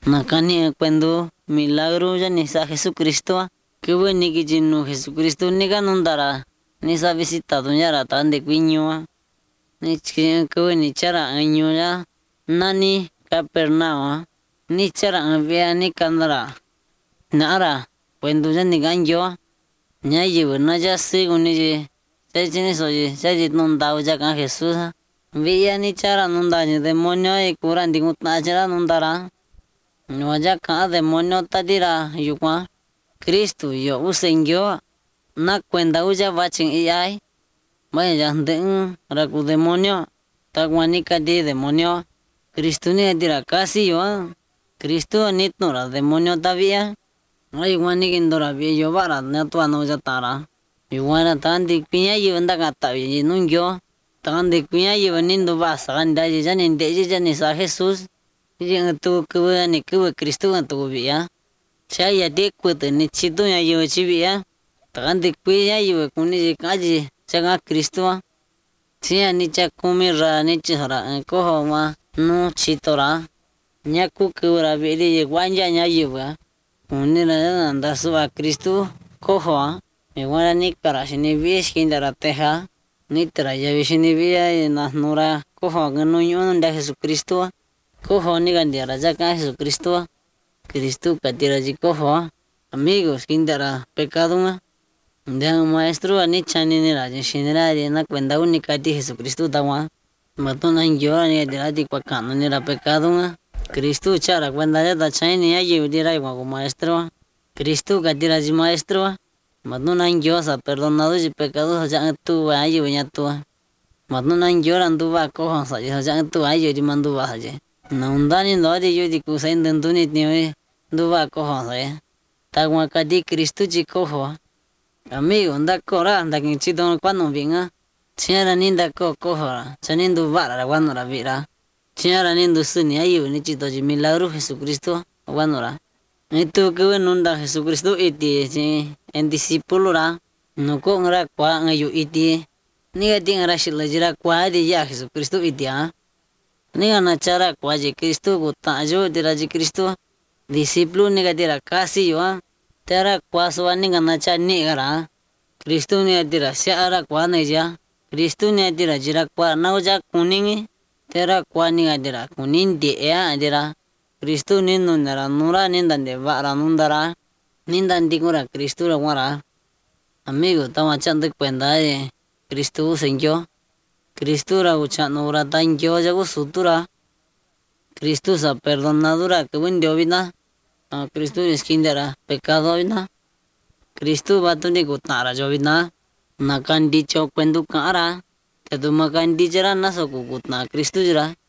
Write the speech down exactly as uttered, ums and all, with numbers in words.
nakani cuando milagro ya ni sa Jesucristo que bueno que no Jesucristo ni ganondara ni sa visitado ya ra tan de cuiño ni que bueno chara año ya nani Capernaum ni chara vea ni candara nara cuando ya ni ganyo ña llevo na ya según ni ya tiene soy ya ya no dao ya con Jesús veía ni chara no da ni demonio y curan digo na chara no dará no ya cada demonio ta dirá yo qua Cristo yo usen yo na cuenta uya bachin y ay vaya de ra cu demonio ta guanica de demonio Cristo ni dirá casi yo Cristo ni no ra demonio todavía ay guani que ndora vi yo bara na tu no ya tara iguana tan de piña y anda gata y no yo tan de piña y veniendo vas anda ya ni de ya ni sa Jesús y tu que ni que Cristo en tu vida cha ya de cuete ni chito ya yo chivia tan de piña y con ni calle cha Cristo cha ni cha comer ra ni chara cojo ma no chitora nya ku que ra vi de guanya nya yo unira anda suba Cristo cojo me guana ni para si ni ves que indara teja ni traía ves ni vía en las nora cojo que no yo anda Jesucristo cojo ni gandiara ya con Jesucristo Cristo catira ji cojo amigos que indara pecado de un maestro ni chani ni raja shinera de na cuenta única de Jesucristo tawa matona yo ni de la di cuacano ni era pecado Cristo chara cuando ya ta chani ya yo dirá como maestro Cristo catira ji maestro matona yo sa perdonado ji pecados ya tu ay yo ya tu matona yo randu va cojo sa ya tu ay yo di mandu va je na undani no de yo di kusa intentu ni ni du va cojo sa ta gua ka di Cristo ji cojo amigo anda cora anda que chito cuando venga chera ninda co cojo chanindu va la cuando la vira chera nindu suni ay yo ni chito ji milagro Jesucristo cuando la itu que bueno unda Jesucristo iti si en discípulo ra no con ra kwa ngayu iti ni ga ting ra shila jira kwa de ya Jesucristo iti a ni ga na chara kwa je Cristo ko ta jo de ra ji Cristo discípulo ni ga de ra casi yo tera kwa so ni ga na cha ni ga ra Cristo ni de ra sha ra kwa ne ja Cristo ni de ra jira kwa na ja kuning tera kwa ni ga de ra kuning de ya de ra Cristo nindo nara nura nindan de vara nundara nindan digura Cristo ra guara amigo tama chande cuenta de Cristo senjo Cristo ra ucha nura tan yo jago sutura Cristo sa perdonadura que buen dio vida Cristo esquindera pecado vida Cristo batu ni gutara jo vida nakan dicho cuento cara te tu makan dijera naso gutna Cristo jira